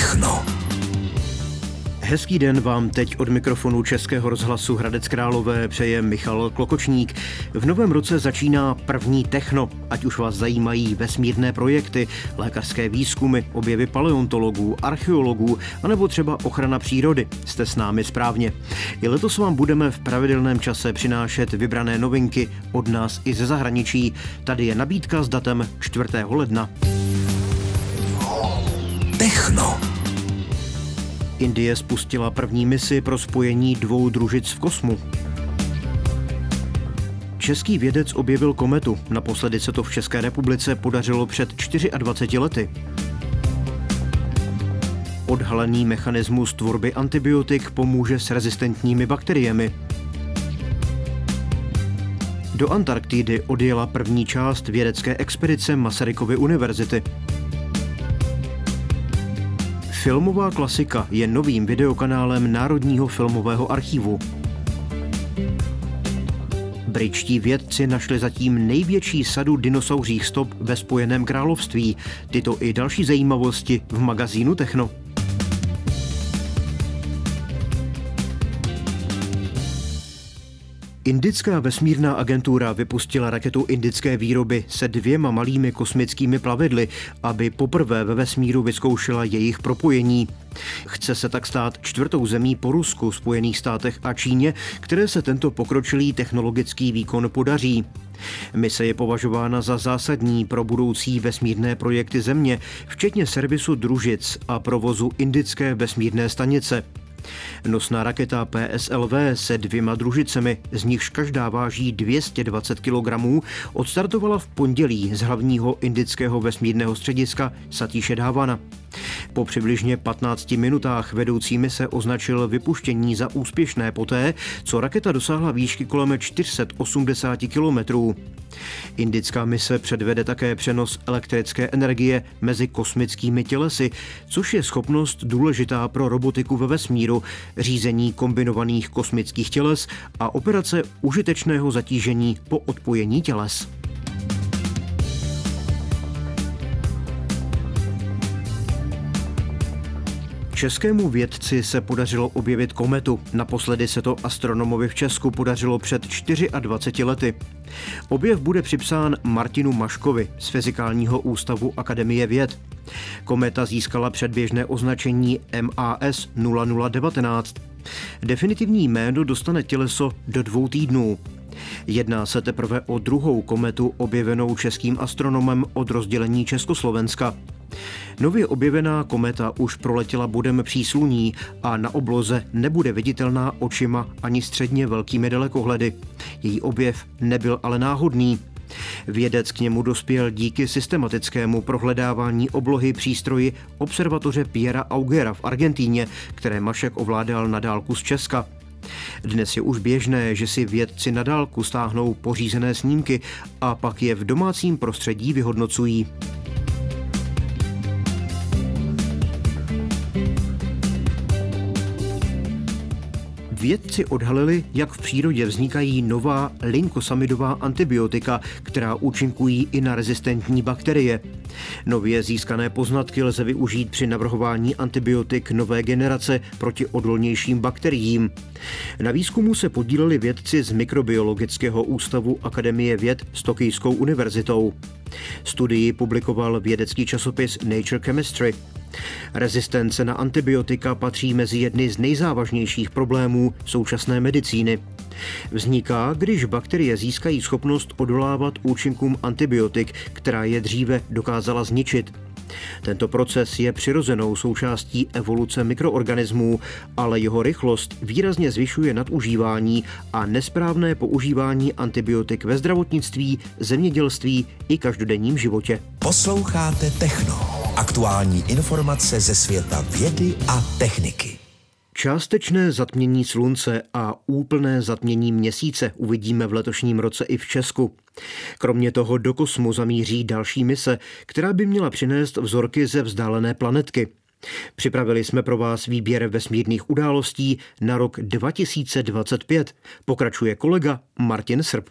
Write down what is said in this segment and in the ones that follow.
Techno. Hezký den vám teď od mikrofonu Českého rozhlasu Hradec Králové přeje Michal Klokočník. V novém roce začíná první Techno, ať už vás zajímají vesmírné projekty, lékařské výzkumy, objevy paleontologů, archeologů, anebo třeba ochrana přírody. Jste s námi správně. I letos vám budeme v pravidelném čase přinášet vybrané novinky od nás i ze zahraničí. Tady je nabídka s datem 4. ledna. Techno. Indie spustila první misi pro spojení 2 družic v kosmu. Český vědec objevil kometu. Naposledy se to v České republice podařilo před 24 lety. Odhalený mechanismus tvorby antibiotik pomůže s rezistentními bakteriemi. Do Antarktidy odjela první část vědecké expedice Masarykovy univerzity. Filmová klasika je novým videokanálem Národního filmového archivu. Britští vědci našli zatím největší sadu dinosauřích stop ve Spojeném království. Tyto i další zajímavosti v magazínu Techno. Indická vesmírná agentura vypustila raketu indické výroby se 2 malými kosmickými plavidly, aby poprvé ve vesmíru vyzkoušela jejich propojení. Chce se tak stát 4. zemí po Rusku, Spojených státech a Číně, které se tento pokročilý technologický výkon podaří. Mise je považována za zásadní pro budoucí vesmírné projekty Země, včetně servisu družic a provozu indické vesmírné stanice. Nosná raketa PSLV se 2 družicemi, z nichž každá váží 220 kg, odstartovala v pondělí z hlavního indického vesmírného střediska Satíše Dhávana. Po přibližně 15 minutách vedoucí mise označil vypuštění za úspěšné poté, co raketa dosáhla výšky kolem 480 kilometrů. Indická mise předvede také přenos elektrické energie mezi kosmickými tělesy, což je schopnost důležitá pro robotiku ve vesmíru, řízení kombinovaných kosmických těles a operace užitečného zatížení po odpojení těles. Českému vědci se podařilo objevit kometu. Naposledy se to astronomovi v Česku podařilo před 24 lety. Objev bude připsán Martinu Maškovi z Fyzikálního ústavu Akademie věd. Kometa získala předběžné označení MAS 0019. Definitivní jméno dostane těleso do 2 týdnů. Jedná se teprve o 2. kometu objevenou českým astronomem od rozdělení Československa. Nově objevená kometa už proletěla bodem přísluní a na obloze nebude viditelná očima ani středně velkými dalekohledy. Její objev nebyl ale náhodný. Vědec k němu dospěl díky systematickému prohledávání oblohy přístroji observatoře Piera Augera v Argentíně, které Mašek ovládal na dálku z Česka. Dnes je už běžné, že si vědci na dálku stáhnou pořízené snímky a pak je v domácím prostředí vyhodnocují. Vědci odhalili, jak v přírodě vznikají nová linkosamidová antibiotika, která účinkují i na rezistentní bakterie. Nově získané poznatky lze využít při navrhování antibiotik nové generace proti odolnějším bakteriím. Na výzkumu se podíleli vědci z Mikrobiologického ústavu Akademie věd s Tokijskou univerzitou. Studii publikoval vědecký časopis Nature Chemistry. Rezistence na antibiotika patří mezi jedny z nejzávažnějších problémů současné medicíny. Vzniká, když bakterie získají schopnost odolávat účinkům antibiotik, která je dříve dokázala zničit. Tento proces je přirozenou součástí evoluce mikroorganismů, ale jeho rychlost výrazně zvyšuje nadužívání a nesprávné používání antibiotik ve zdravotnictví, zemědělství i každodenním životě. Posloucháte Techno. Aktuální informace ze světa vědy a techniky. Částečné zatmění slunce a úplné zatmění měsíce uvidíme v letošním roce i v Česku. Kromě toho do kosmu zamíří další mise, která by měla přinést vzorky ze vzdálené planetky. Připravili jsme pro vás výběr vesmírných událostí na rok 2025. Pokračuje kolega Martin Srb.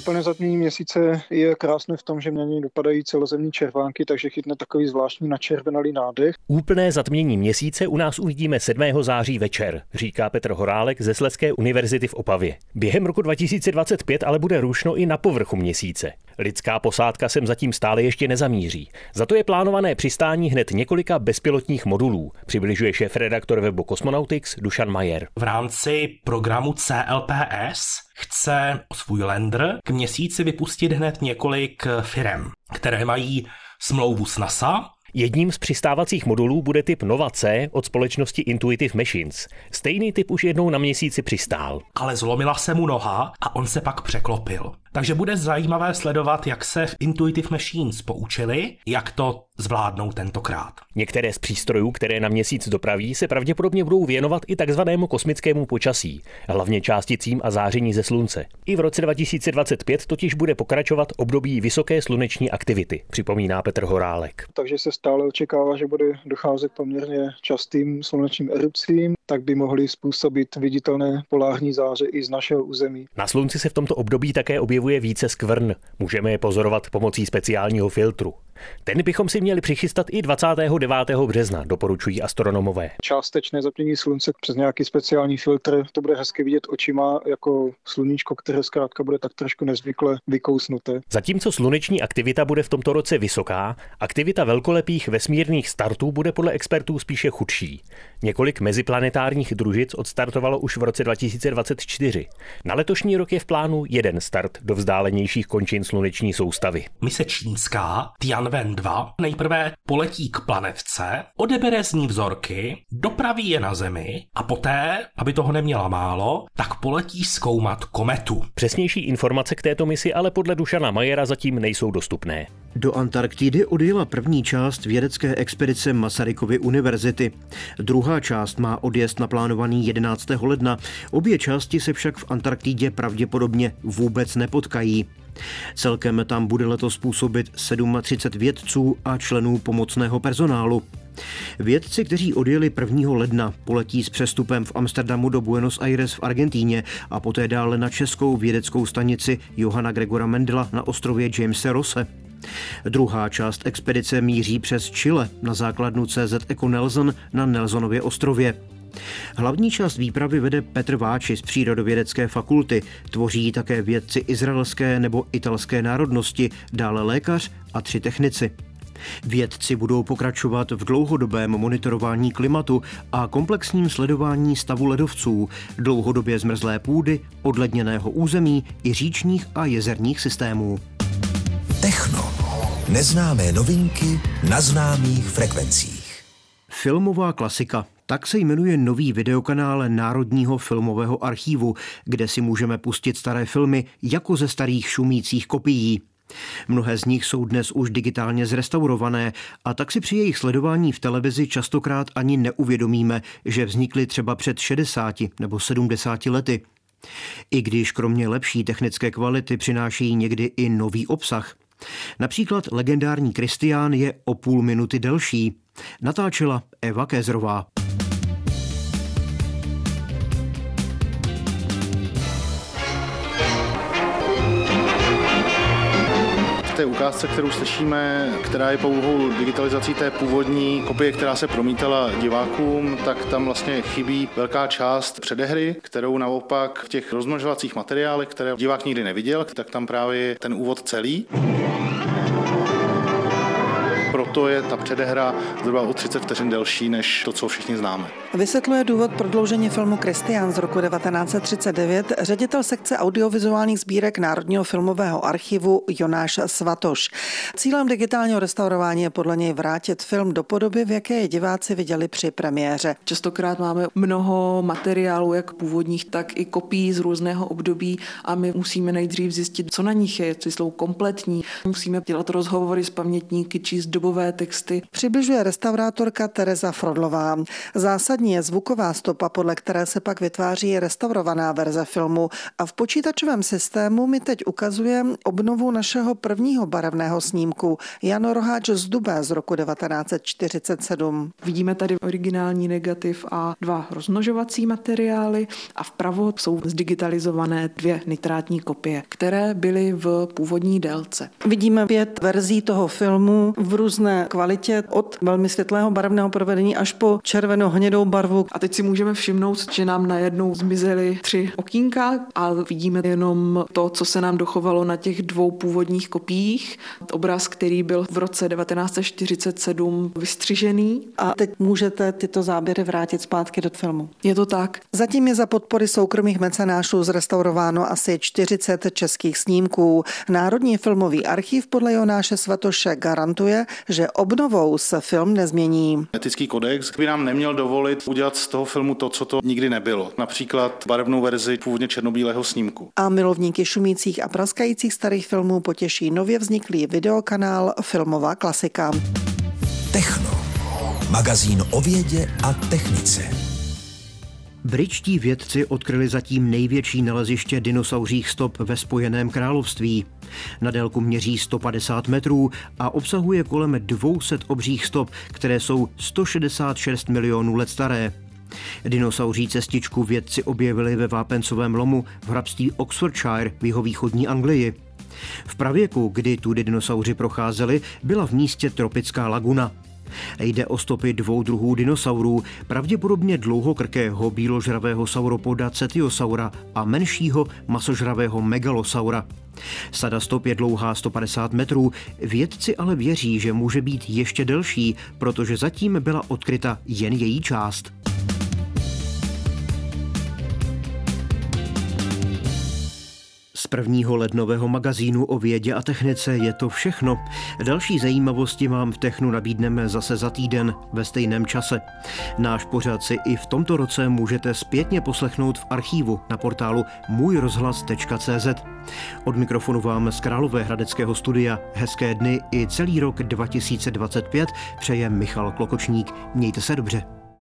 Úplné zatmění měsíce je krásné v tom, že na něj dopadají celozemní červánky, takže chytne takový zvláštní načervenalý nádech. Úplné zatmění měsíce u nás uvidíme 7. září večer, říká Petr Horálek ze Slezské univerzity v Opavě. Během roku 2025 ale bude rušno i na povrchu měsíce. Lidská posádka sem zatím stále ještě nezamíří. Za to je plánované přistání hned několika bezpilotních modulů, přibližuje šéfredaktor webu Cosmonautics Dušan Majer. V rámci programu CLPS chce svůj lander k měsíci vypustit hned několik firem, které mají smlouvu s NASA. Jedním z přistávacích modulů bude typ Nova C od společnosti Intuitive Machines. Stejný typ už jednou na měsíci přistál. Ale zlomila se mu noha a on se pak překlopil. Takže bude zajímavé sledovat, jak se v Intuitive Machines poučili, jak to zvládnou tentokrát. Některé z přístrojů, které na měsíc dopraví, se pravděpodobně budou věnovat i takzvanému kosmickému počasí, hlavně částicím a záření ze slunce. I v roce 2025 totiž bude pokračovat období vysoké sluneční aktivity, připomíná Petr Horálek. Takže se stále očekává, že bude docházet poměrně častým slunečním erupcím, tak by mohly způsobit viditelné polární záře i z našeho území. Na slunci se v tomto období také objevuje více skvrn. Můžeme je pozorovat pomocí speciálního filtru. Ten bychom si měli přichystat i 29. března, doporučují astronomové. Částečné zatmění slunce přes nějaký speciální filtr, to bude hezky vidět očima jako sluníčko, které zkrátka bude tak trošku nezvykle vykousnuté. Zatímco sluneční aktivita bude v tomto roce vysoká, aktivita velkolepých vesmírných startů bude podle expertů spíše chudší. Několik meziplanetárních družic odstartovalo už v roce 2024. Na letošní rok je v plánu jeden start do vzdálenějších končin sluneční soustavy. Mise čínská Tianwen-2 nejprve poletí k planetce, odebere z ní vzorky, dopraví je na Zemi a poté, aby toho neměla málo, tak poletí zkoumat kometu. Přesnější informace k této misi ale podle Dušana Majera zatím nejsou dostupné. Do Antarktidy odjela první část vědecké expedice Masarykovy univerzity. Druhá část má odjezd naplánovaný 11. ledna. Obě části se však v Antarktidě pravděpodobně vůbec nepotkají. Celkem tam bude letos působit 37 vědců a členů pomocného personálu. Vědci, kteří odjeli 1. ledna, poletí s přestupem v Amsterdamu do Buenos Aires v Argentíně a poté dále na českou vědeckou stanici Johanna Gregora Mendela na ostrově Jamese Rosse. Druhá část expedice míří přes Chile na základnu CZ Eco Nelson na Nelsonově ostrově. Hlavní část výpravy vede Petr Váči z Přírodovědecké fakulty, tvoří také vědci izraelské nebo italské národnosti, dále lékař a 3 technici. Vědci budou pokračovat v dlouhodobém monitorování klimatu a komplexním sledování stavu ledovců, dlouhodobě zmrzlé půdy, odledněného území i říčních a jezerních systémů. Techno. Neznámé novinky na známých frekvencích. Filmová klasika. Tak se jmenuje nový videokanál Národního filmového archívu, kde si můžeme pustit staré filmy jako ze starých šumících kopií. Mnohé z nich jsou dnes už digitálně zrestaurované a tak si při jejich sledování v televizi častokrát ani neuvědomíme, že vznikly třeba před 60 nebo 70 lety. I když kromě lepší technické kvality přinášejí někdy i nový obsah. Například legendární Kristián je o půl minuty delší. Natáčela Eva Kézrová. V té ukázce, kterou slyšíme, která je pouhou digitalizací té původní kopie, která se promítala divákům, tak tam vlastně chybí velká část předehry, kterou naopak v těch rozmnožovacích materiálech, které divák nikdy neviděl, tak tam právě je ten úvod celý. Proto je ta předehra zhruba o 30 vteřin delší než to, co všichni známe. Vysvětluje důvod prodloužení filmu Kristián z roku 1939 ředitel sekce audiovizuálních sbírek Národního filmového archivu Jonáš Svatoš. Cílem digitálního restaurování je podle něj vrátit film do podoby, v jaké je diváci viděli při premiéře. Častokrát máme mnoho materiálů, jak původních, tak i kopií z různého období a my musíme nejdřív zjistit, co na nich je, jestli jsou kompletní. Musíme dělat rozhovory s pamětníky, číst dobové zvukové texty. Přibližuje restaurátorka Tereza Frodlová. Zásadní je zvuková stopa, podle které se pak vytváří restaurovaná verze filmu. A v počítačovém systému mi teď ukazuje obnovu našeho prvního barevného snímku Jan Roháč z Dubé z roku 1947. Vidíme tady originální negativ a 2 rozmnožovací materiály a vpravo jsou zdigitalizované 2 nitrátní kopie, které byly v původní délce. Vidíme 5 verzí toho filmu v různé kvalitě, od velmi světlého barevného provedení až po červeno-hnědou barvu. A teď si můžeme všimnout, že nám najednou zmizely 3 okýnka a vidíme jenom to, co se nám dochovalo na těch 2 původních kopiích. Obraz, který byl v roce 1947 vystřižený. A teď můžete tyto záběry vrátit zpátky do filmu. Je to tak. Zatím je za podpory soukromých mecenášů zrestaurováno asi 40 českých snímků. Národní filmový archiv podle Jonáše Svatoše garantuje, že obnovou se film nezmění. Etický kodex by nám neměl dovolit udělat z toho filmu to, co to nikdy nebylo. Například barevnou verzi původně černobílého snímku. A milovníky šumících a praskajících starých filmů potěší nově vzniklý videokanál Filmová klasika. Techno. Magazín o vědě a technice. Britští vědci odkryli zatím největší naleziště dinosauřích stop ve Spojeném království. Na délku měří 150 metrů a obsahuje kolem 200 obřích stop, které jsou 166 milionů let staré. Dinosauří cestičku vědci objevili ve vápencovém lomu v hrabství Oxfordshire v jihovýchodní Anglii. V pravěku, kdy tudy dinosauři procházeli, byla v místě tropická laguna. Jde o stopy 2 druhů dinosaurů, pravděpodobně dlouhokrkého bíložravého sauropoda Cetiosaura a menšího masožravého megalosaura. Sada stop je dlouhá 150 metrů, vědci ale věří, že může být ještě delší, protože zatím byla odkryta jen její část. Z prvního lednového magazínu o vědě a technice je to všechno. Další zajímavosti vám v Technu nabídneme zase za týden ve stejném čase. Náš pořad si i v tomto roce můžete zpětně poslechnout v archívu na portálu můjrozhlas.cz. Od mikrofonu vám z Královéhradeckého studia hezké dny i celý rok 2025 přeje Michal Klokočník. Mějte se dobře.